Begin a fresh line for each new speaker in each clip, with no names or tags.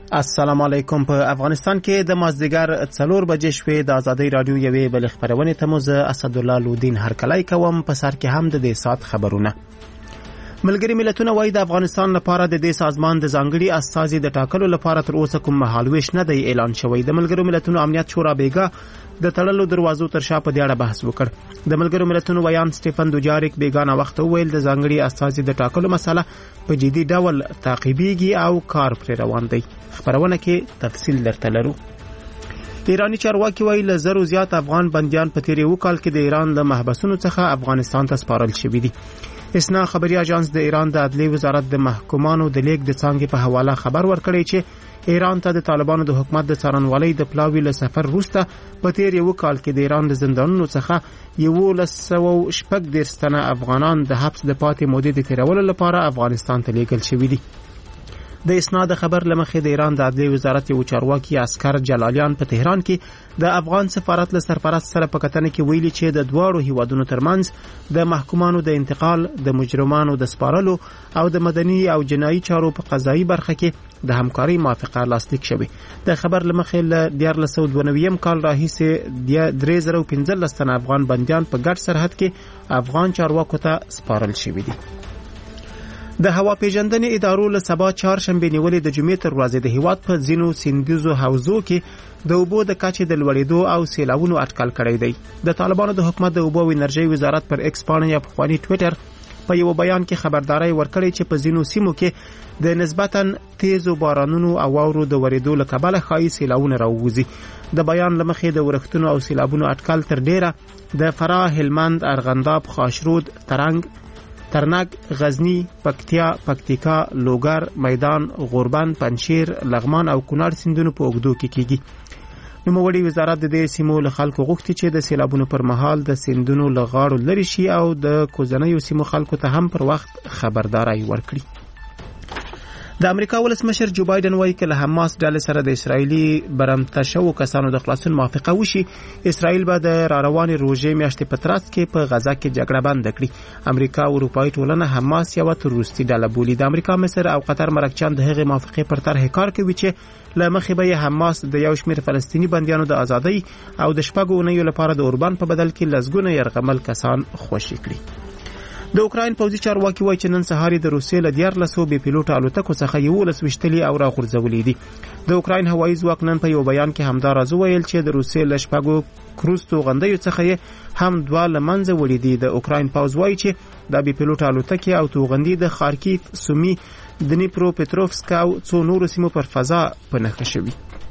السلام علیکم. په افغانستان کې د مازدیګر 4 بجې شوې د ازادۍ رادیو یوې بل خبرونه ته مو زه اسدالله لودین هرکلی کوم. په سر کې هم د دې سات خبرونه. ملګری ملتونه وايي د افغانستان لپاره د دې سازمان د ځانګړي استازي د ټاکلو لپاره تر اوسه کوم مهالويش نه دی اعلان شوی. د ملګرو ملتونو امنیت شورا بیګا د تړلو دروازو تر شا په دې اړه بحث وکړ. د ملګرو ملتونو ویان سټيفن دوجاریک بیګانه وخت ویل د ځانګړي استازي د ټاکلو مسله په جدي ډول تعقیبيږي او کار پر روان دی. خبرونه کې تفصیل درته لرو. ایرانی چارواکي وایي له زرو زیات افغان بنديان په تیر یو کال کې د ایران له محبسونو څخه افغانستان ته سپارل شوي دي. اسنا خبري اژانس د ایران د عدلي وزارت د محکومانو د لیک د څنګه په حواله خبر ورکړی چې ایران ته د طالبانو د حکومت د څارنوالۍ د پلاوي له سفر وروسته په تیر یو کال کې د ایران د زندانونو څخه 1110 تنه افغانان د حبس د پاتې مودې د تیرولو لپاره افغانستان ته لیږل شوي دي. د اسناد خبر لمخې د ایران د عدلي وزارت یو چارواکي اسکر جلالیان په تهران کې د افغان سفارت له سرپرست سره په کتنه کې ویلي چې د دواړو هیوادونو ترمنځ د محکومانو د انتقال، د مجرمانو د سپارلو او د مدني او جنایي چارو په قضایي برخه کې د همکاري موافقه لاسلیک شوه. د خبر لمخې له 1992 کال راهیسې 3015 تنه افغان بنديان په ګډ سرحد کې افغان چارواکو ته سپارل شوي دي. د هوا پیژندنې ادارو له سبا چهارشنبه نیولې د جمعې تر ورځې د هیواد په ځینو سیندیزو حوزو کې د اوبو د کچې د لوړېدو او سیلاوونو اټکل کړی دی. د طالبانو د حکومت د اوبو او انرژي وزارت پر ایکس پاڼه یا پخوانی ټوئیټر په یو بیان کې خبرداري ورکړې چې په ځینو سیمو کې د نسبتاً تیزو بارانونو او واورو د ورېدو له کبله ښایي سیلاوونه راووځي. د بیان لمخې د ورښتونو او سیلابونو اټکل تر ډیره د فراه، هلمند، ارغنداب، خاشرود، ترنګ، غزنی، پکتیکا، لوګر، میدان، غوربند، پنشیر، لغمان او کونړ سیندونو په اوږدو کې کیږي. نوموړي وزارت د دې سیمو له خلکو غوښتي چې د سیلابونو پر مهال د سیندونو له غاړو لري شي او د کوزنیو سیمو خلکو ته هم پر وخت خبرداري ورکړي. د امریکا ولسمشر جو بایدن وایي چې له حماس ډلې سره د اسرایلی برمته شوو کسانو د خلاصون موافقه وشي، اسرائیل به د راروانې روژې میاشتې په ترڅ کې په غزا کې جګړه بند کړي. امریکا او اروپایي ټولنه حماس یو تروریستي ډله بولي. د امریکا، مصر او قطر مرکچیان د هغې موافقې پر طرح کار کوي چې له مخې به حماس د یو شمېر فلسطینی بندیانو د ازادۍ او د شپږو اونیو لپاره د اوربان په بدل کې لسګونه یرغمل کسان خوشي کړي. د اوکراین پوځي چارواکي وایي چې نن سهار د روسیې له 14 بې پیلوټه الوتکو څخه 11 وشتلي او راغورځولې دي. د اوکراین هوایي ځواک نن په یو بیان کې همدا راز ویل چې د روسیې له شپږو کروز توغندیو څخه هم 2 له منځه وړي دي. د اوکراین پوځ وایي چې د بې پیلوټه الوتکې او توغندي د خارکیف، سومي، دنیپرو پټروفسک او څو نورو سیمو پر فضا په نښه شوي.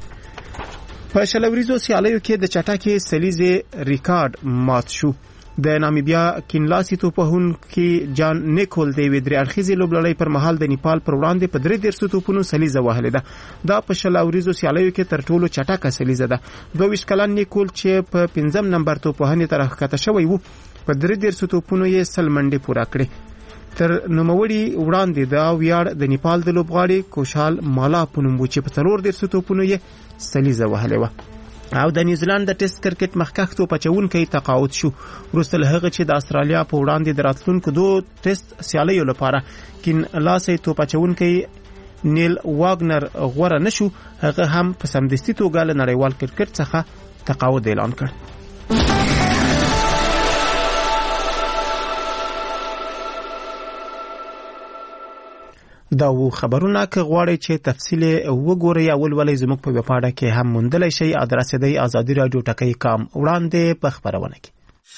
په شلوریزو سیالیو کې د چټکې سلیزې ریکارډ مات شو. د نامیبیا کینلاسي توپوهونکي جان نیکول د ویدري اړخیزې لوبلړۍ پر مهال د نیپال پر وړاندې په 3 توپونو سلیزه وهلې ده. دا په شلوریزو سیالیو کې تر ټولو چټکه سلیزه ده. 22 کلن نیکول چې په 5 نمبر توپوهنې ته راښکته شوی وو، په 3 توپونو یې 100 منډې پوره کړې. تر نوموړي وړاندې دا ویاړ د نیپال د لوبغاړي کوشال مالا په نوم و چې په 4 توپونو یې سلیزه وهلې وه. او د نیوزیلند د ټیسټ کرکټ مخکښ توپ اچونکي تقاعد شو وروسته له هغه چې د استرالیا په وړاندې د راتلونکو 2 ټیسټ سیالیو لپاره کینلاسي توپ اچونکي نیل واګنر غوړه نشو. هغه هم په سمدستي توګه له نړیوال کرکټ څخه تقاعد اعلان کړ. دا و خبرونه که غواړئ چې تفصیل وګورئ یا ولولئ زموږ په ویبپاڼه کې هم موندلی شئ. ادرس دی ازادي رادیو ټکی.com. وړاندې په خبرونه کې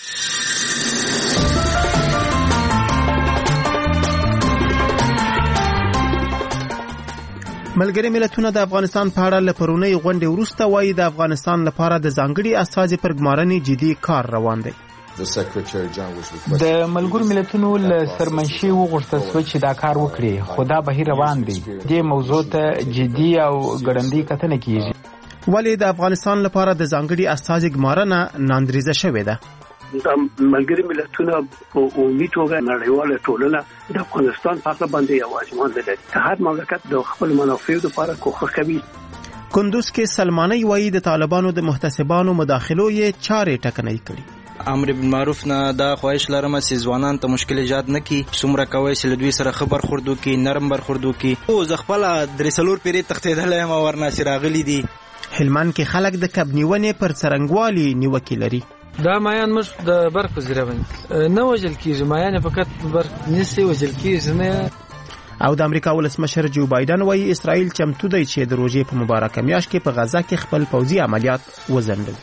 ملګری ملتونه د افغانستان په اړه له پرونۍ غونډې وروسته وایي د افغانستان لپاره د ځانګړي استازي پر ګمارنې جدي کار روان دی.
د ملګرو ملتونو له سرمنشي وغوښتل شو چې دا کار وکړي، خو دا بهیر روان دی. دې موضوع ته جدي او ګړندۍ کتنه کیږي.
ولې د افغانستان لپاره د ځانګړي استازي ګمارنه ناندریزه شوې ده؟
د ملګري ملتونو په عمومي توګه نړیواله ټولنه د افغانستان په اړه باندې یو واجبونه لري. هر مملکت د خپل منافعو لپاره کوښښ کوي.
کندوز کې سلمانی وایي د طالبانو د محتسبانو مداخلو یې چارې ټکنۍ کړي.
امر بالمعروف نه دا خواهش لرم چې ځوانان ته مشکل ایجاد نه کی، څومره کوي چې له دوی سره خبر خوردو کی، نرم برخوردو کی. او ز خپل درسلور پیری تختیدل ما ورنه راغلی دي.
هلمند کې خلک د کب نیونې پر څرنګوالي نیوکې لري.
دا مایان مش د برق زیره باندې نه وجل کیږي، مایان فقط برق نسی وجل کیږي نه.
او د امریکا ولسمشر جو بایدن وایي اسرائیل چمتو دی چې د روژې په مبارکه میاشت کې په غزه کې خپل پوځي عملیات وځنډوي.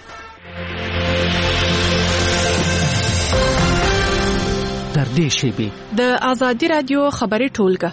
تر دې شیبې
د آزادي رادیو خبري ټولګه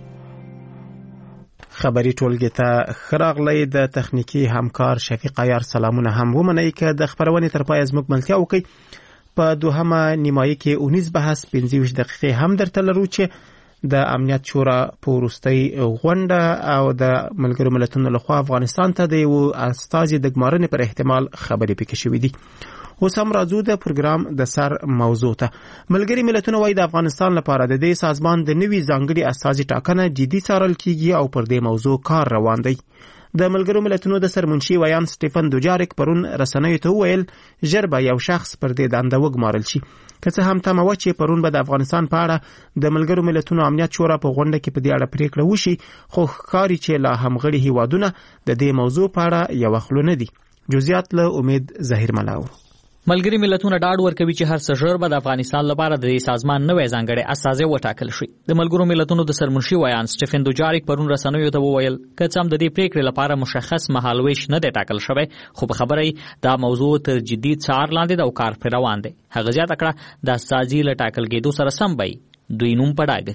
ته خراغلی د تخنیکی همکار شفیق عیار سلامونه هم ومنئ که د خبرونې تر پای زموږ ملتیا وکړي. په دوهمه نیمایي کې 19 بحث 25 دقیقې هم درته لرو چې د امنیت شورا په وروستۍ غونډه او د ملګرو ملتونو لخوا افغانستان ته د یو استازي د ګمارنې پر احتمال خبرې پکې شوې دي. اوس هم راځو د پروګرام د سر موضوع ته. ملګري ملتونه وايي د افغانستان لپاره د دې سازمان د نوي ځانګړي استازي ټاکنه جدي څارل کیږي او پر دې موضوع کار روان دی. د ملګرو ملتونو د سرمنشي ویان سټیفن دوجاریک پرون رسنیو ته وویل ژر به یو شخص پر دې دنده وګمارل شي. که څه هم تمه وه چې پرون به د افغانستان په اړه د ملګرو ملتونو امنیت شورا په غونډه کې په دې اړه پریکړه وشي، خو ښکاري چې لا همغړي هیوادونه د دې موضوع په اړه یو خلو نه دي. جزئیات له امید ظاهر ملاو.
ملګری ملتونه ډاډ ورکوي چې هر څه ژر به د افغانستان لپاره د سازمان نوې ځانګړی استازي وټاکل شي. د ملګرو ملتونو د سرمنشي ویان سټیفن دوجاریک پرون رسنیو ته وویل که څه هم د دې پریکړې لپاره مشخص مهالویش نه دی ټاکل شوی، خو په خبره دا موضوع تر جدي څار لاندې د او کار پر روان دی. هغه زیاته کړه د استازي له ټاکل کېدو سره سم به دوی نوم پډاګه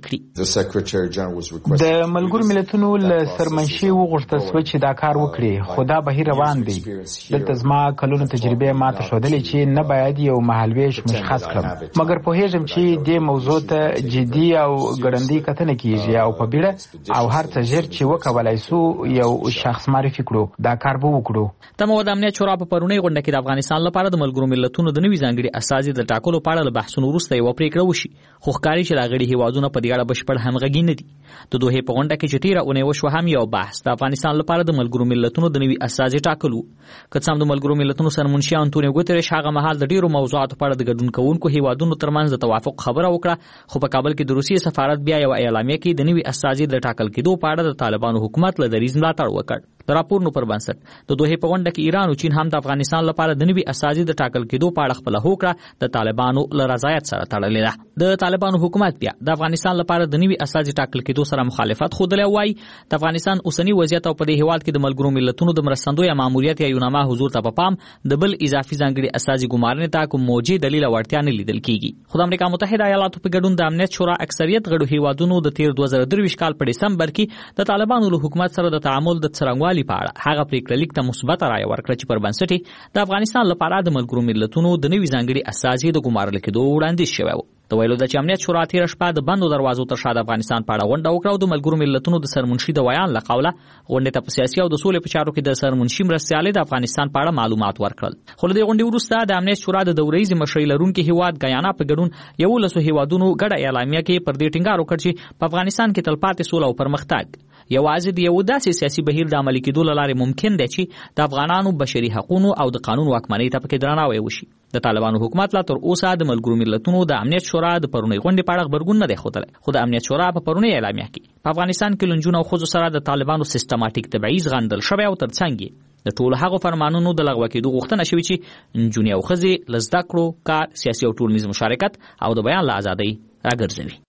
کړي.
د ملګرو ملتونو له سرمنشي وغوښتل شو چې دا کار وکړي، خو دا بهیر روان دی. دلته زما کلونو تجربه ماته ښودلې چې نه باید یو مهالویش مشخص کړم، مګر پوهیږم چې دې موضوع ته جدي او ګړندۍ کتنه کیږي او په بیړه او هر څه ژر چې وکولای سو یو شخص معرفي کړو دا کار به وکړو.
تمه د امنیت شورا په پرونی غونډه کې د افغانستان لپاره د ملګرو ملتونو د نوي ځانګړي استازي د ټاکلو په اړه بحثونو وروسته یو پریکړه وشي، خو ښکاري چې غړي هیوادونه په دې اړه بشپړ همغږي نه دي. د دوه په غونډه کې چې تیره اونۍ وشو هم یو بحث د افغانستان لپاره د ملګرو ملتونو د نوي استازي ټاکلو. که څه هم د ملګرو ملتونو سرمنشي انټونیو ګوتریش هغه مهال د ډیرو موضوعاتو په اړه د ګډون کوونکو هیوادونو ترمنځ د توافق خبره وکړه، خو په کابل کې د روسیې سفارت بیا یو اعلامیه کې د نوي استازي د ټاکل کېدو په اړه د طالبانو حکومت له دریځ ملاتړ وکړ. د راپورونو پر بنسټ د دوه په غونډه کې ایران او چین هم د افغانستان لپاره د نوي استازي د ټاکل کېدو په اړه خپل هوکړه د طالبانو له رضایت سره تړلې ده. د طالبانو حکومت بیا د افغانستان لپاره د نوي استازي ټاکل کېدو سره مخالفت خوده وایي د افغانستان اوسنی وضعیت او په دې هیواد کې د ملګرو ملتونو د مرستندوی ماموریت یا یوناما حضور ته په پام د بل اضافي ځانګړي استازي ګمارنې ته کوم موجي دلیل ورتیا نه لیدل کیږي. خو د امریکا متحده ایالاتو په ګډون د امنیت شورا اکثریت غړو هیوادونو د تیر 2023 کال په دسمبر کې د طالبانو له حکومت سره د تعامل د څرنګوالي په اړه هغه پریکړه لیک ته مثبت رائے ورکړه چې پر بنسټ د افغانستان لپاره د ملګرو ملتونو د نوي ځانګړي استازي د ګمارل کېدو وړاندیز شوی و. د ویلو د امنیت شورا تیر شپه د بندو دروازو تر شا د افغانستان په اړه غونډه وکړه او د ملګرو ملتونو د سرمنشي د ویان له قوله غونډې ته په سیاسي او د سولې په چارو کې د سرمنشي مرستیالۍ د افغانستان په اړه معلومات ورکړل. خو د غونډې وروسته د امنیت شورا د دورهیزې مشرۍ لرونکي هیواد ګیانا په ګډون یو لسو هیوادونو ګډه اعلامیه کې پر دې ټینګار وکړ چې په افغانستان کې تلپاتې سوله او پرمختګ یوازې د یو داسې سیاسي بهیر د عملي کېدو له لارې ممکن دی چې د افغانانو بشري حقوقو او د قانون واکمنۍ ته پکې درناوی وشي. د طالبانو حکومت لا تر اوسه د ملګرو ملتونو د امنیت شورا د پرونی غونډې په اړه خبرګون نه دی ښودلی، خو د امنیت شورا په پرونی اعلامیه کې په افغانستان کې لنجونو او ښځو سره د طالبانو سیستماتیک تبعیض غندل شوی او ترڅنګ د ټولو هغو فرمانونو د لغوه کېدو غوښتنه شوې چې نجونې او ښځې له زده کړو، کار، سیاسي او ټولنیز مشارکت او د بیان له ازادۍ راګرځوي.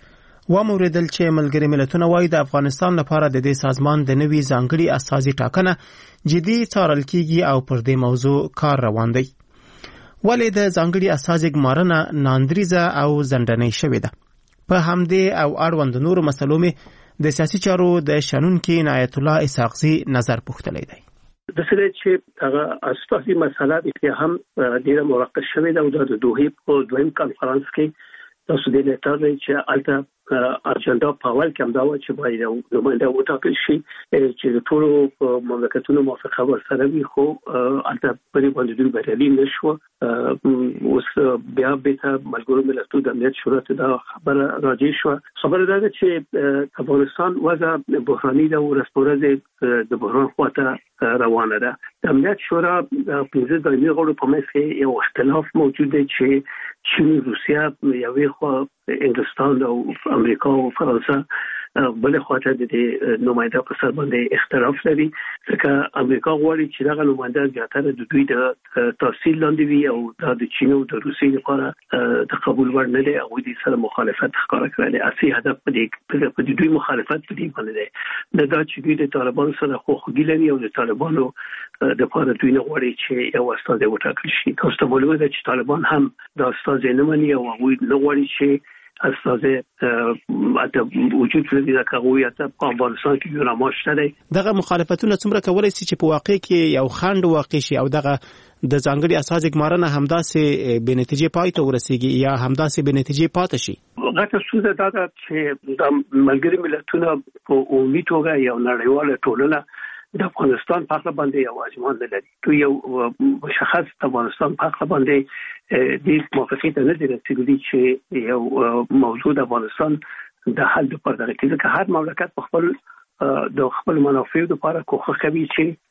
واوریدل چې ملګري ملتونه وايي د افغانستان لپاره د دې سازمان د نوي ځانګړي استازي ټاکنه جدي څارل کیږي او پر دې موضوع کار روان دی. ولې د ځانګړي استازي ګمارنه ناندریزه او ځنډنۍ شوې ده؟ په همدې او اړوند نورو مسلو مې د سیاسي چارو د شنونکي عنایت الله اسحاقزي نظر پوښتلی دی.
د سره چې هغه اساسي مسله د هم ډیره مرکز شوې ده او د دوه په دویم کانفرنس کې تاسو دې ته چې الته اجنډا په اول کې هم دا و چې باید نماینده وټاکل شي چې د ټولو مملکتونو موافقه ورسره وي، خو البته په دې باندې دوی بریالي نشو. اوس بیا به ملګرو ملتونو د امنیت شورا ته دا خبره راځي شو. خبره ده چې افغانستان وضع بحراني ده او ورځ د بحران خواته روانه ده. د امنیت شورا د 15 دایمي غړو په منځ کې یو اختلاف موجود دی چې چین، روسیا، یوې خوا انګلستان او امریکا او فرانسه بل خواته د نماینده په سر باندې اختلاف لري، ځکه امریکا غواړي چې دغه نماینده زیاتره د دوی د تفصیل لاندې وي او د چین او د روسیې لپاره د قبول وړ نه دی او د سره مخالفت ښکاره کړی. اصلي هدف په دې دوی مخالفت په دې باندې دی دا چې دوی د طالبان سره خواخوږي لري او د طالبانو د لپاره دوی نه غواړي چې یو استازی وټاکل شي. تاسو ته معلومه ده چې طالبان هم دا استازی نه مني او هغوی نه غواړي چې استازی وجود لري دا کوي په افغانستان کې یو رامشته دی.
دغه مخالفتونه څومره کولای شي چې په واقع کې یو خنډ واقع شي او دغه د ځانګړي اساس ګمارنه همداسې به نتیجې پای ته ورسیږي یا همداسې به نتیجې پاتې شي؟
غټه ستونزه دا ده چې د ملګري ملتونو په عمومي توګه یو نړیواله ټولنه د افغانستان په اړه باندې یو اجماع نه لري. تو یو مشخص افغانستان په اړه باندې د موافقې ته نه دي رسیدلي چې یو موضوع د افغانستان د حل لپاره دغه کې هر مملکت په خپل منافع لپاره کوښښ کوي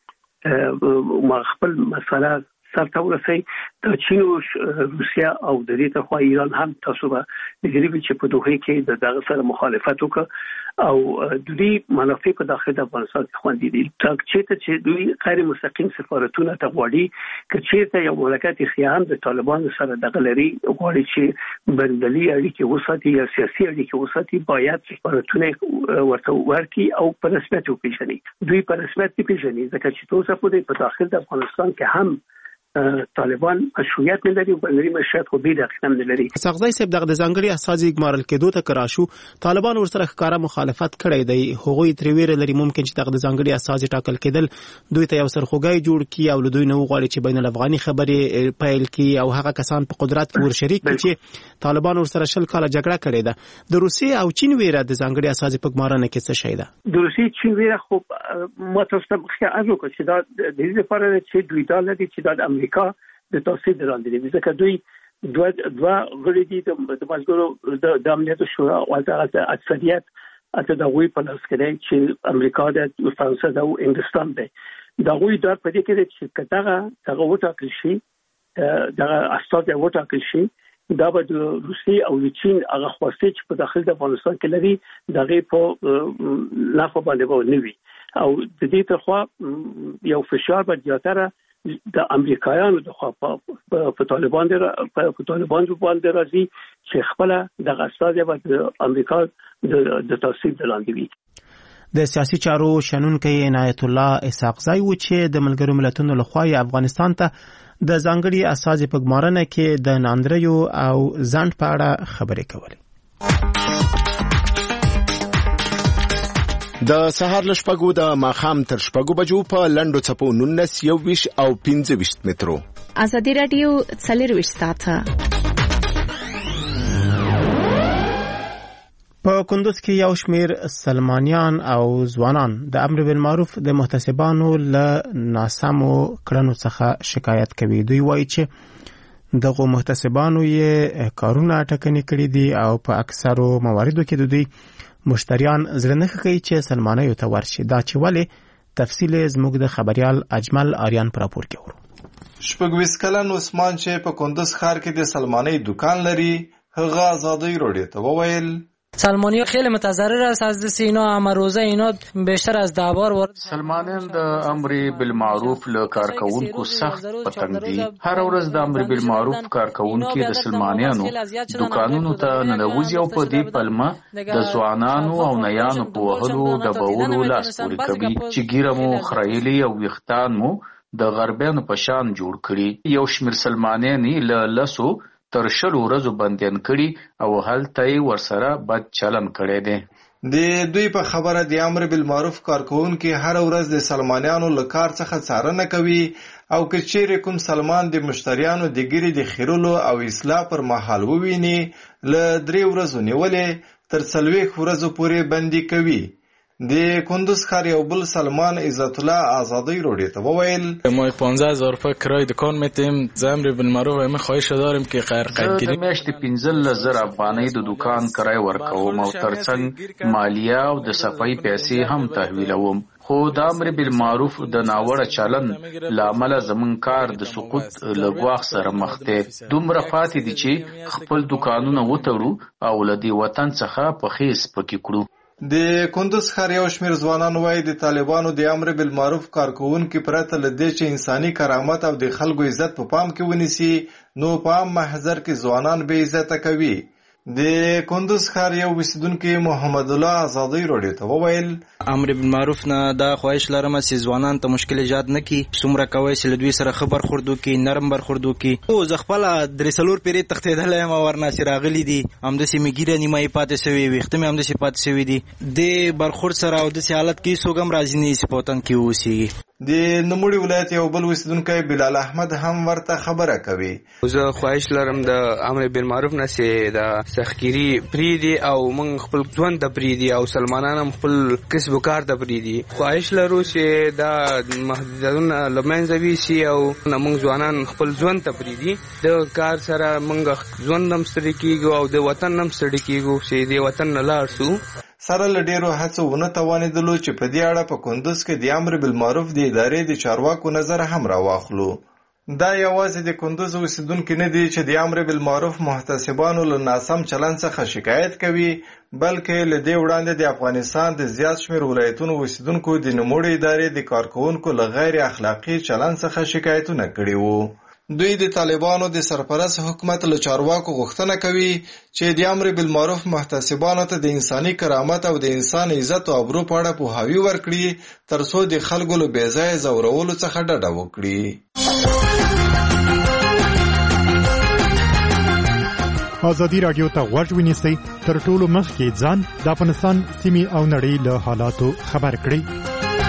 چې خپل مسله سرته ورسي. د چین او روسیا او د دې ترخوا ایران هم تاسو به دګریږي چې په دوه کې دغه سره مخالفت وکړي او د دې منافع په داخله د افغانستان کې خوندې دي. چې دوی غیر مستقیم سفارتونه ته غواړي چې یو مملکت خیام د طالبان سره دغه لري غواړي چې بندلي اړیکې وساتي یا سیاسي اړیکې وساتي، باید سفارتونه ورته ورکړي او په رسمیت وپیژني. دوی په رسمیت پیژني ځکه چې تاسو په داخل د افغانستان کې هم طالبان مشروعیت نه لري، بلکې مشروعیت خو به داخل نه لري.
څنګه صاحب دغه ځانګړي اساسي ګمارل کېدو ته کراشو طالبان ورسره ښکارا مخالفت کړی دی. هغوی تر ویره لري ممکن چې دغه ځانګړي اساسي ټاکل کېدل دوی ته یو سرخوږی جوړ کړي او له دوی نه وغواړي چې بین الافغاني خبرې پیل کړي او هغه کسان په قدرت کې ورشریک کړي چې طالبان ورسره 20 کاله جګړه کړې ده. د روسیې او چین ویره د ځانګړي اساسي په ګمارنه کې څه شي ده؟
د روسیې چین ویره خو متوسط خیال وکړي چې دا د دې لپاره چې دوی دا لري چې د امریکا د توسعه دراندې دي، ځکه دوی دوه غړي دي د ملګرو د امنیت شورا او د اکثریت اته د غوي په لاس کې دي چې امریکا د فرانسه او انګلستان دي. دا غوي دا په دې کې چې کتاغه وټاکل شي، دا استاد وټاکل شي، دا به د روسي او چین هغه خواسته چې په داخل د افغانستان کې لري دغه په لافه باندې ونوي او د دې ترخوا یو فشار به زیاتره د امریکایانو د خوا په طالبان باندې راځي چې خپل د غصاده د امریکا د تاثیر لاندې وي.
د سیاسي چارو شنونکي عنایت الله اسحاق زای و چې د ملګرو ملتونو لخوا افغانستان ته د ځانګړي اساسي په ګمارنه کې د ناندریو او ځند په اړه خبرې کولې.
د سهار لشپګو د ماخام تر شپګو بجو په لندو چپو 19 21 او 25 مترو.
ازادي رادیو 24 ساعته.
په کندوز کې یو شمیر سلمانیان او ځوانان د امر بالمعروف د محتسبانو له ناسمو کړنو څخه شکایت کوي. دوی وایي چې دغه محتسبانو یې کارونه ټکني کړي دي او په اکثرو مواردو کې د دوی مشتریان زړه نه کوي چې سلمانیو ته ورشي. دا چې ولې تفصیل زموږ د خبريال اجمل آریان پر راپور کې ورو.
شپږ کلن عثمان چې په کندوز ښار کې د سلمانی دکان لري هغه آزادی روډي ته وویل
سلمانی خیلی متضرر است از اینا، اما روزه اینا بیشتر از 10 بار وارد.
سلمانیان د امر بالمعروف له کارکونکو سخت پتنګ دي. هر ورځ د امر بالمعروف کارکونکو د سلمانیانو دکانونو ته ننوځي او په دې پلمه د ځوانانو او نیانو په وهلو د بولو لاس پورې کوي چې ګیرمو خړایلی او وختان مو د غربیانو په شان جوړ کړي. یو شمیر سلمانیان له لسو تر 20 ورځو بندیان کړي او هلته ورسره بد چلن کړي دي.
د دوی په خبره د امر بالمعروف کارکونکو هر ورځ د سلمانیانو له کار څخه څارنه کوي او که چیرې کوم سلمان د مشتریانو د ګیرې د خیرولو او اصلاح پر مهال وویني له 3 ورځو نیولې تر 40 ورځو پورې بندي کوي. د کندوز ښار یو بل سلمان عزت الله آزادی روډي ته وویل
ما 15000 روپیه کرای دکان میتیم زمر بالمعروف همه خواهش داریم که خیر
قیدگیری د میاشتې 15000 افغانۍ د دکان کرای ورکوم او ترڅنګ مالیه او د صفای پیسې هم تحویلوم. خو د امر بالمعروف د ناوړه چلن لامل زمون کار د سقوط لګواخ سره مخ دی. دومره پاتې دي چې خپل دکانونه وتړو او لدی وطن څخه په خیس پکې کړو.
د کندوز ښار یو شمېر ځوانان وایي د طالبانو د امر بالمعروف کارکوونکي پرته له دې چې انساني کرامت او د خلکو عزت په پام کې ونیسي نو په عام محضر کې ځوانان بې عزته کوي. د کندوز ښار یو اوسیدونکي محمد الله آزادی روډي ته وویل
امر بالمعروف نه دا خواهش لرم چې ځوانان ته مشکل ایجاد نه کړي. څومره کوی چې له دوی سره ښه برخورد وکړي، نرم برخورد وکړي. او زه خپله 3 پیرې تښتېدلی یم او ورنه چې راغلي دي همداسې مې ږیره نیمه یې پاتې سوې، ویښته مې همداسې پاتې سوي دي. د برخورد سره او داسې حالت کې څوک هم راضي نه شي په وطن کې واوسېږي.
د نوموړي ولایت یو بل اوسیدونکی بلال احمد هم ورته خبره کوي.
زه خواهش لرم د امر بالمعروف نه چې د سختګیري پریدي او موږ خپل ژوند ته پریدي او سلمانان هم خپل کسب و کار ته پریدي. خواهش لرو چې دا محدودیتونه له منځه ویسي او موږ ځوانان خپل ژوند ته پریدي. د کار سره موږ ژوند هم ستړي کیږو او د وطن هم ستړي کیږو چې د وطن نه لاړ شو.
سره له ډیرو هڅو ونه توانېدلو چې په دې اړه په کندوز کې د امر بالمعروف د ادارې د چارواکو نظر هم راواخلو. دا یوازې د کندوز اوسیدونکي نه دي چې د امر بالمعروف محتسبانو له ناسم چلن څخه شکایت کوي، بلکې له دې وړاندې د افغانستان د زیات شمېر ولایتونو اوسیدونکو د نوموړې ادارې د کارکوونکو له غیر اخلاقي چلن څخه شکایتونه کړي وو. دوی د طالبانو د سرپرست حکومت له چارواکو غوښتنه کوي چې د امر بالمعروف محتسبانو ته د انساني کرامت او د انسان عزت او ابرو په اړه پوهاوی ورکړي ترڅو د خلکو له بې ځایه ځورولو څخه ډډه وکړي.
ازادي راډیو ته غوږ ونیسئ، تر ټولو مخکې ځان د افغانستان سیمې او نړۍ له حالاتو خبر کړئ.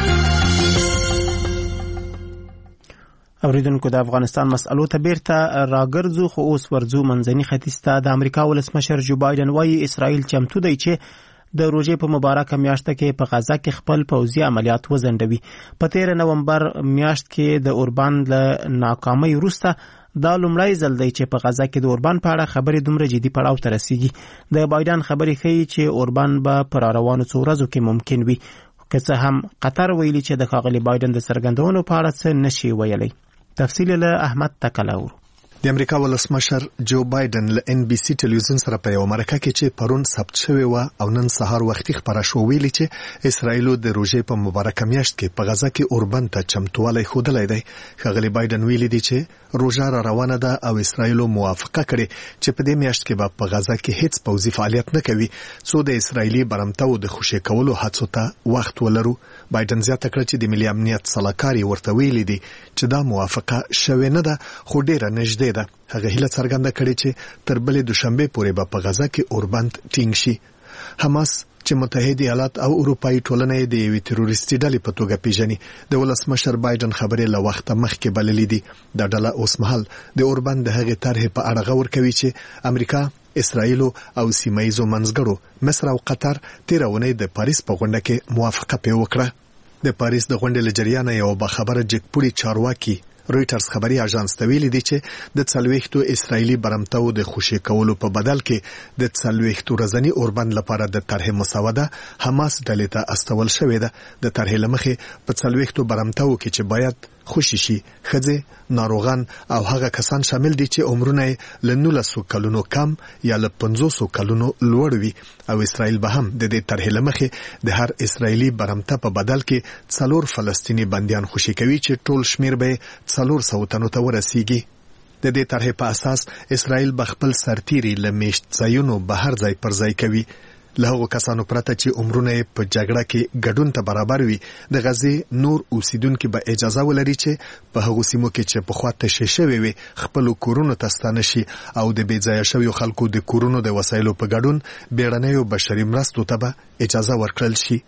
اوریدونکو د افغانستان مسألو ته بیرته راګرځو، خو اوس ورځو منځني ختیځ ته. د امریکا ولسمشر جو بایدن وایي اسرائیل چمتو دی چې د روژې په مبارکه میاشت کې په غزه کې خپل پوځي عملیات وځنډوي. په 13 نومبر میاشت کې د اوربان له ناکامۍ وروسته دا لومړی ځل دی چې په غزه کې د اوربان په اړه خبرې دومره جدي پړاو ته رسیږي. د بایدن خبرې ښیي چې اوربان به پر روانو څو ورځو کې ممکن وي، که څه هم قطر ویلي چې د ښاغلي بایدن د څرګندونو په اړه څه نشي ویلی. تفصیل له احمد تکلاور.
د امریکا ولسمشر جو بایدن له NBC ټلویزیون سره په یو مرکه کې چې پرون ثبت شوی و او نن سهار وختي خبره شو ویلي چې اسرائیل د روژې په مبارکه میاشت کې په غزه کې اوربند ته چمتووالی ښودلی دی. ښاغلي بایدن ویلي دی چې روژه را روانه ده او اسرائیل موافقه کړې چې په دې میاشت کې به په غزه کې هیڅ پوځي فعالیت نه کوي څو د اسرائیلي برمتو د خوشې کولو هڅو ته وخت ولرو. بایدن زیاته کړه چې د ملي امنیت سلاکار ورته ویلي دی چې دا موافقه شوې نه ده خو ډیره نږدې ده. هغه هیله څرګنده کړې چې تر بلې دوشنبه پورې به په غزه کې اوربند ټینګ شي. حماس چې متحده ایالات او اروپאי ټولنې د یوې تروریستي ډلې په توګه پیژني د ولسمشر بایدن خبرې له وخته مخکې بللې دي. دا ډله اوس مهال د اوربند د هغې طرحې په اړه غور کوي چې امریکا، اسرائیل او سیمایزو منځګړو مصر او قطر تیر اونۍ د پاریس په غونډه کې موافقه پې وکړه. د پاریس د غونډې له جریانه یو باخبره جګپوړي چارواکي رویټرز خبري اژانس ته ویلي دي چې د 40 اسرائیلي برمتو د خوشې کولو په بدل کې د 40 ورځني اوربند لپاره د طرحې مسوده حماس ډلې ته استول شوې ده. د طرحې لمخې په 40 برمتو کې چې باید خوشي شي ښځې، ناروغان او هغه کسان شامل دي چې عمرونه له 19 کلونو کم یا له 500 کلونو لوړ وي او اسرائیل به هم د دې طرحې لمخې د هر اسرائیلي برمته په بدل کې 4 فلسطینی بندیان خوشي کوي چې ټول شمیر به 400 تنو ته ورسیږي. د دې طرحې په اساس اسرائیل به خپل سرتیري له میشت ځایونو بهر ځای پر ځای کوي. له هغو کسانو پرته چې عمرونه په جګړه کې ګډون ته برابر وي د غزې نور اوسیدونکي به اجازه ولري چې په هغو سیمو کې چې پخوا تشې شوې وي خپلو کورونو ته ستانه شي او د بې ځایه شویو خلکو د کورونو د وسایلو په ګډون بیړنیو بشري مرستو ته به اجازه ورکړل شي.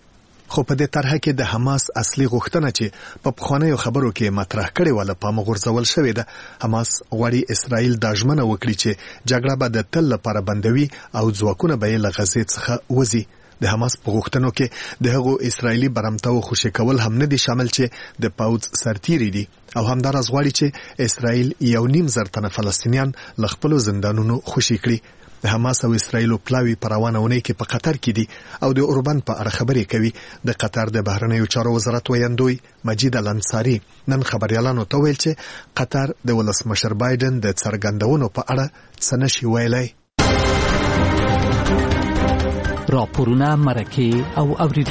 خو په دې طرحه کې د حماس اصلي غوښتنه چې په پخوانیو خبرو کې مطرح کړې وله پام غورځول شوې ده. حماس غواړي اسرائیل دا ژمنه وکړي چې جګړه به د تل لپاره بندوي او ځواکونه به یې له غزې څخه وځي. د حماس په غوښتنو کې د هغو اسرائیلي برمتاو خوشي کول هم نه دي شامل چې د پاوځ سرتیري دي او همداراز غواړي چې اسرائیل 1.5 تنه فلسطینیان له خپلو زندانونو خوشي کړي. د حماس او اسرائیل پلاوی په روانه اونۍ کې په قطر کې دي او د اوربان په اړه خبرې کوي. د قطر د بهرنیو چارو وزارت ویاندوی مجید الانصاری نن خبريالانو ته ویل چې قطر د ولسمشر بایدن د څرګندونو په اړه څه نشي ویلای.
راپورونه مرکه او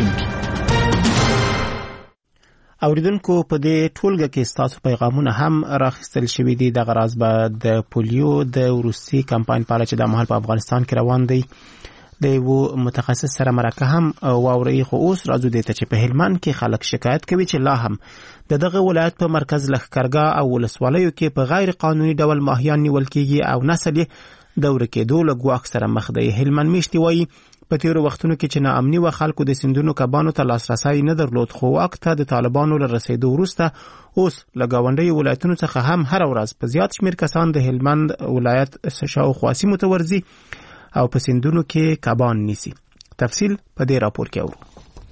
اوریدونکو په دې ټولګه کې ستاسو پیغامونه هم راخستل شوي دي. د غراض به د پولیو د وروستي کمپاین په اړه چې د مهال په افغانستان کې روان دی د یو متخصص سره مرکه هم واوري. خو اوس راځو دې ته چې په هلمند کې خلک شکایت کوي چې لا هم دغه ولایت په مرکز لښکرګاه او ولسوالیو کې په غیر قانوني ډول ماهیان نیول کیږي او نسل یې د ورکېدو له ګواښ سره مخ دی. هلمند میشتي وایي په تیرو وختونو کې چې ناامني و خلکو د سیندونو کبانو ته لاسرسی نه درلود، خو وخت ته د طالبانو له رسیدو وروسته اوس له ګاونډیو ولایتونو څخه هم هر ورځ په زیات شمیر کسان د هلمند ولایت شاوخوا سیمو ته ورځي او په سیندونو کې کبان نیسي. تفصیل په دې راپور کې اورو.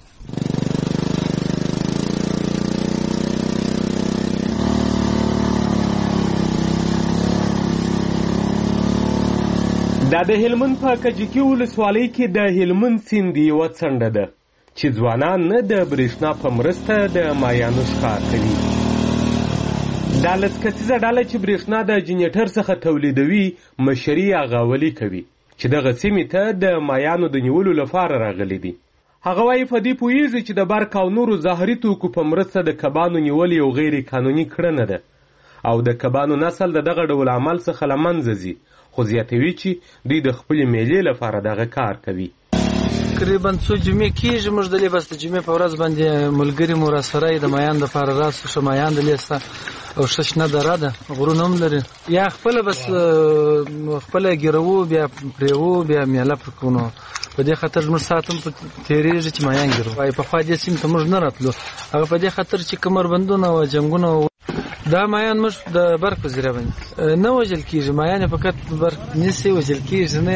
دا د هلمند په کجکي ولسوالۍ کې د هلمند سیند یوه څنډه ده چې ځوانان نه د برېښنا په مرسته د مایانو ښکار کوي. دا لس کسیزه ډله چې برېښنا د جنریټر څخه تولیدوي مشري اغاولي کوي چې دغه سیمې ته د مایانو د نیولو لپاره راغلي دي. هغه وایي په دې پوهېږي چې د برق او نورو زهري توکو په مرسته د کبانو نیول یو غیر قانوني کړنه ده او د کبانو نسل د دغه ډول عمل څخه له منځه ځي، خو زیاتوي چې دوی د خپلې میلې لپاره دغه کار کوي.
تقریبا څو جمعې کېږي موږ دلې بس د جمعې په ورځ باندې ملګري مو راسره د مایان دپاره راسو ښه مایان دلې سته او ښه شنه دره ده، غرونه هم لري. یا خپله بس خپله ګیروو بیا پرېوو بیا میله پر کوو. نو په دې خاطر زموږ ساعت هم تېرېږي چې مایان ګیرو. وایي پخوا دې سیمې ته موږ نه راتلو، هغه په دې خاطر چې کمربندونه او جنګونه دا مایان موږ د برق په ذریعه باندې نه وژل کېږي. مایان یې فقط برق نیسي وژل کېږي نه.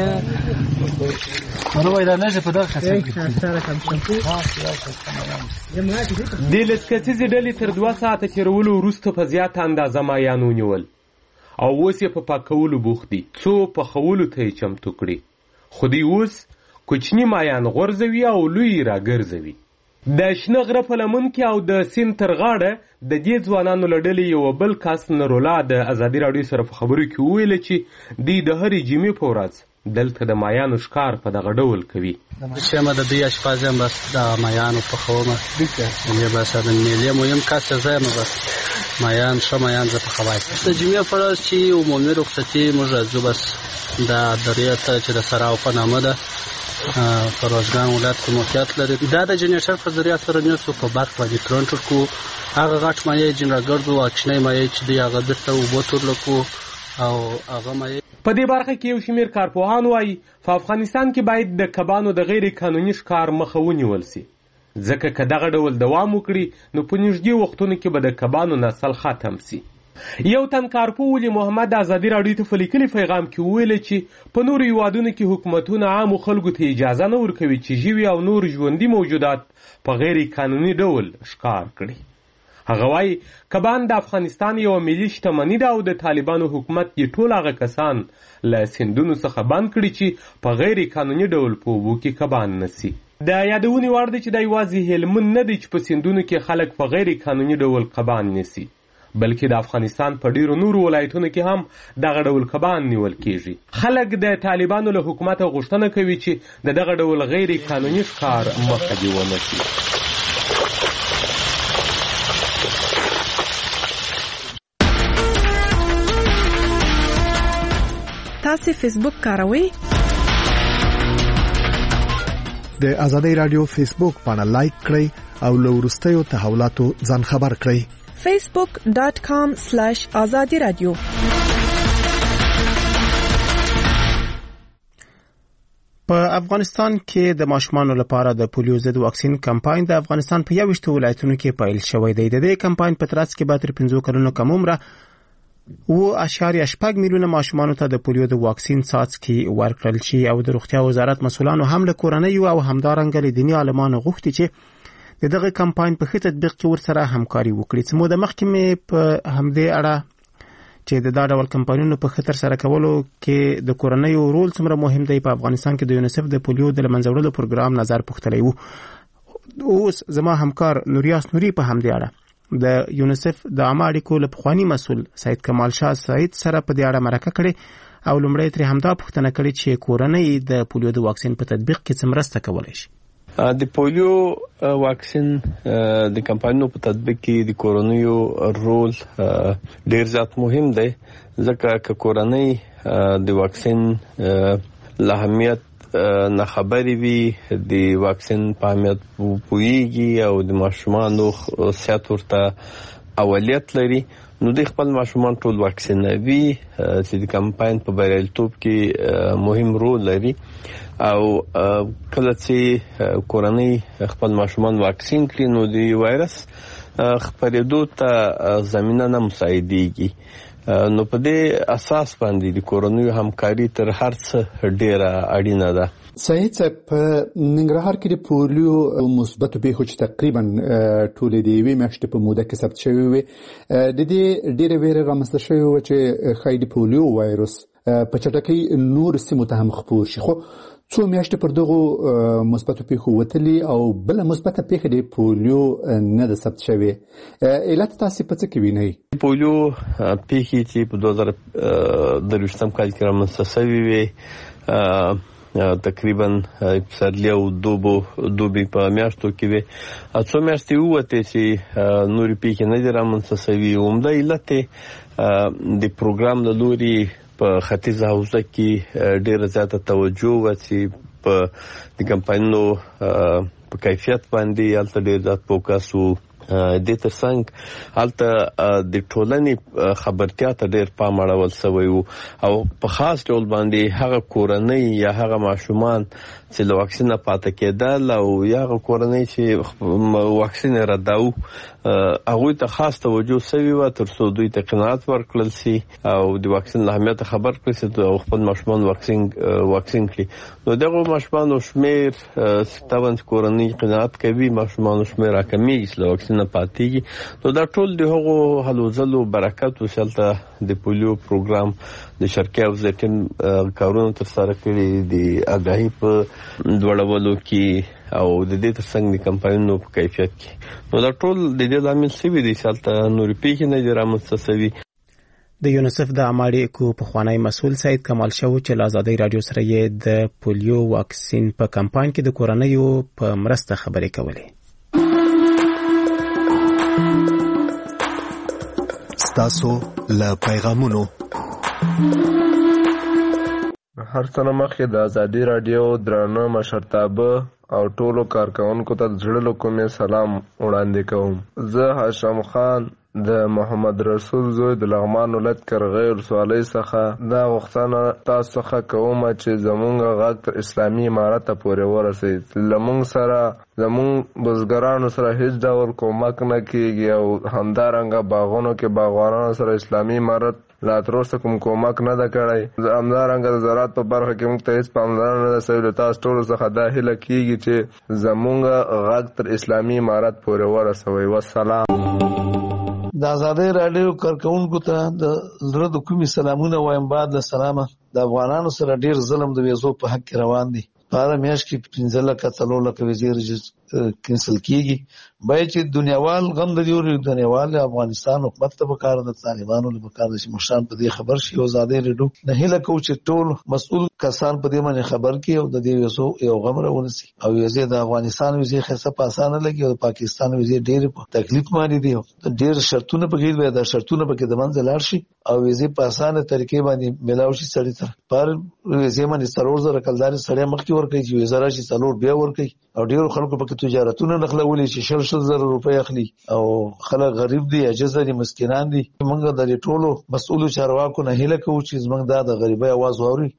دې لس کسیزې ډلې تر 2 ساعته تېرولو وروسته په زیاته اندازه مایان ونیول او اوس یې په پاکولو بوخت دي څو پخولو ته یې چمتو کړي. خو دوی اوس کوچني مایان غورځوي او لوی راګرځوي. د شنه غره په لمن کې او د سیند تر غاړه د دې ځوانانو له ډلې یو بل کس نرولا د ازادي راډیو سره په خبرو کې وویل چې دوی د هرې جمعې په ورځ دلته د مایانو ښکار په دغه ډول کوي.
چې ما د دوی اشپز یم، بس د مایانو پخومه یې بس د میلې مهم کس زه یم، بس مایان ښه مایان زه پخوای. د جمعې په ورځ چې عمومي رخصتي موږ راځو بس د درې ته چې د سراو په نامه ده په روزګان ولایت کې موقعیت لري. دا د جنریټر په ذریعه سره نیسو په برق باندې کنټرول کوو. هغه غټ مایع جنراګر او کوچنی مایع چې دوی هغه بیرته اوبو تورلو کوو او هغه مایع
په دې برخه کې یو شمېر کارپوهان وایي په افغانستان کې باید د کبانو د غیر قانوني ښکار مخه ونیول سي، ځکه که دغه ډول دوام وکړي نو په نږدې وختونو کې به د کبانو نسل ختم سي. یو تن کارپوه ولی محمد ازادي راډیو ته په لیکلي پیغام کې وویل چې په نورو هیوادونو کې حکومتونه عامو خلکو ته اجازه نه ورکوي چې ژوي او نور ژوندي موجودات په غیر قانوني ډول ښکار کړي. هغه وایي کبان د افغانستان یوه ملي شتمني ده او د طالبانو حکومت یې ټول هغه کسان له سیندونو څخه بند کړي چې په غیر قانوني ډول په اوبو کې کبان نیسي. د یادونې وړ دی چې دا یوازې هلمند نه دی چې په سیندونو کې خلک په غیر قانوني ډول کبان نیسي، بلکې د افغانستان په ډیرو نورو ولایتونو کې هم دغه ډول کبان نیول کیږي. خلک د طالبانو له حکومت غوښتنه کوي چې د دغه ډول غیر قانوني ښکار مخه دې ونیسي.
تاسو فیسبوک کاروئ؟
د آزادۍ رادیو فیسبوک باندې لایک کړئ او له وروستیو تحولاتو ځان خبر کړئ.
facebook.com/azadi-radio
په افغانستان کې د ماشومانو لپاره د پولیو ضد واکسین کمپاین د افغانستان په 21 ولایتونو کې پیل شوی دی. د دې کمپاین په ترڅ کې به تر 5 کلونو کم عمره 2.8 میلیونه ماشومانو ته د پولیو د واکسین څاڅکي ورکړل شي او د روغتیا وزارت مسؤلانو هم له کورنۍ او همدارنګه له دیني عالمانو غوښتي چې دغه کمپاین په ښه تطبیق کې ورسره همکاري وکړي. څه موده مخکې مې په همدې اړه چې د دا ډول کمپاینونو په خطر سره کولو کې د کورنۍ رول څومره مهم دی په افغانستان کې د یونیسف د پولیو د لمنځه وړلو پروګرام نظر پوښتلی وو. اوس زما همکار نوریاس نوري په همدې اړه د یونیسف د عامه اړیکو له پخواني مسؤل سید کمال شاه سعید سره په دې اړه مرکه کړې او لومړی ترې همدا پوښتنه کړې چې کورنۍ د پولیو د واکسین په تطبیق کې څه مرسته کولی شي.
د پولیو واکسین د کمپاینونو په تطبیق کې د کورنیو رول ډیر زیات مهم دی ځکه چې کورنۍ د واکسین له اهمیت نه خبرې وي د واکسین په اهمیت پوهیږي او د ماشومانو صحت ورته اولویت لري نو د خپل ماشومان ټول واکسینوي چې د کمپاین په بریالیتوب کې مهم رول لري او کله چې کورنۍ خپل ماشومان واکسین کړي نو د وایرس خپرېدو ته زمینه نه مساعدېږي. نو په دې اساس باندې د کورنۍ همکاري تر هر څه ډیره اړینه ده.
سعید صاحب په ننګرهار کې د پولیو مثبتو پیښو چې تقریبا ټولې د یوې میاشتې په موده کې ثبت شوې وې د دې ډېرې ویرې رامنځته شوې وه چې ښایي د پولیو وایرس په چټکۍ نور سیمو ته هم خپور شي. خو څو میاشتې پر دغو مثبتو پیښو وتلي او بله مثبته پیښه د پولیو نه ده ثبت شوې. علت تاسې په څه کې وینئ؟
پولیو پیښې چې په 2023 کال کې رامنځته شوې وې تقریبا پسرلي او دوبي په میاشتو کې وي. څو میاشتې ووتې چې نورې پیښې نه دي رامنځته شوي. عمده علت د پروګرام له لوري په ختیځه حوزه کې ډیره زیاته توجه وه چې په د کمپاینونو په کیفیت باندې هلته ډیر زیات فوکس و. دې ترڅنګ هلته د ټولنې خبرتیا ته ډیر پام اړول شوی و او په خاص ډول باندې هغه کورنۍ یا هغه ماشومان چې له واکسین نه پاتې کېدل او یا هغه کورنۍ چې واکسین یې رداوه هغوی ته خاص توجه شوې وه تر څو دوی ته قناعت ورکړل شي او د واکسین له اهمیته خبر کړل شي او خپل ماشومان واکسین کړي. نو دغه ماشومانو شمېر طبعا کورنۍ قناعت کوي ماشومانو شمېر راکمیږي چې له واکسین نه پاتېږي. نو دا ټول د هغو هلو ځلو برکت و چې هلته د پولیو پروګرام د شرقي حوزې ټیم کارونه ترسره کړي د آګاهي په دوړولو کې او د دې ترڅنګ د کمپاینونو په کیفیت کې. نو دا ټول د دې لامل شوي دي چې هلته نورې پیښې نه دي رامنځته شوي.
د یونیسف د عامه اړیکو پخوانی مسؤل سید کمال شاه چې له ازادۍ راډیو سره یې د پولیو واکسین په کمپاین کې د کورنیو په مرسته خبرې کولې.
ستاسو له پیغامونو
هر څه مخکې د ازادي راډیو درانه مشرتابه او ټولو کارکونکو ته زړه له کومې سلام وړاندې کوم. زه هاشم خان د محمد رسول زوی د لغمان ولایت کرغی ولسوالۍ څخه دا غوښتنه تاسو څخه کوم چې زموږ غږ تر اسلامي امارت پورې ورسوي. زموږ سره زموږ بزګرانو سره هیڅ ډول کومک نه کیږي او همدارنګه باغونو کې باغوانانو سره اسلامي امارت لا تر اوسه کوم کومک نه ده کړی. همدارنګه د زراعت په برخه کې موږ ته هیڅ پاملرنه نه ده شوې. له تاسو ټولو څخه دا هیله کیږي چې زموږ غږ تر اسلامي امارت پورې ورسوي. والسلام.
د ازادۍ راډیو کارکونکو ته د زړه د کومې سلامونه وایم. بعد له سلامه د افغانانو سره ډیر ظلم د ویزو په حق کې روان دي. په هره میاشت کې 15 لکه 4 لکه ویزې کینسل کیږي. باید چې دنیاوال غم د دیوري دنیاوال افغانستان حکومت ته پکار د طالبانو له پکار د مشران په دې خبر شي او ازادۍ راډیو نه هله کو چې ټول مسؤل کسان په دې باندې خبر کړي او د دې ویزو یو غم راونسي او ویزې د افغانستان ویزې خاصه په اسانه لګي او د پاکستان ویزې ډېر په تکلیف باندې دي. ډېر شرطونه پکې وي دا شرطونه پکې د منځ لاړ شي او ویزې په اسانه طریقې باندې ملاوي شي. سړی تر پر ویزې باندې 4000 کلداري سړی مخکې ورکړي چې ویزه راشي 4 بیا ورکړي او ډېر خلکو پکې تجارتونه نخلولي چې 600,000 روپۍ اخلي او خلک غریب دي عاجز دي مسکینان دي. موږ د ټولو مسؤلو چارواکو نه هیله کوو چې موږ د غریبۍ आवाज واوري. خلک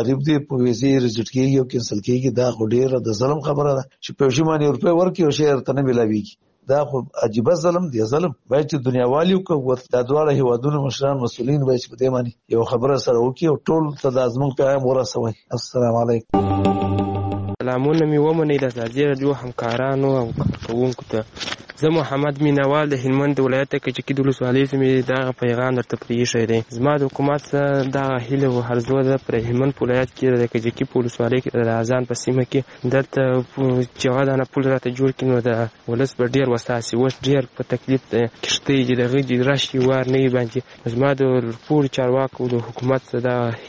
غریب دی په ویزې رجټ کیږي او کینسل کیږي دا خو ډیره د ظلم خبره ده چې په شمانه روپے ورکی او شهر ته نه ملاويږي دا خو عجیب ظلم دی ظلم باید چې دنیاوالي او د دواړه هیوادونو مشران مسؤلین باید په دې باندې یو خبره سره وکړي او ټول ته د ازمن پیغام ورسوي. السلام علیکم.
سلامونه مې ومنئ د ازادي راډیو همکارانو او کارکوونکو ته. زه محمد مینوال د هلمند ولایت کجکي د ولسوالۍ څخه دغه پیغام درته پرېښی دی. زما د حکومت څخه دغه هیله او هرزو ده پر هلمند ولایت کې د کجکي په ولسوالۍ کې د اذان په سیمه کې دلته چې هغه دانه پل راته جوړ کړي نو د ولس به ډېر وساسي اوس ډېر په تکلیف کښتۍ چې د هغې د راشي وار نه وي باندې. زما د ټولو چارواکو د حکومت څخه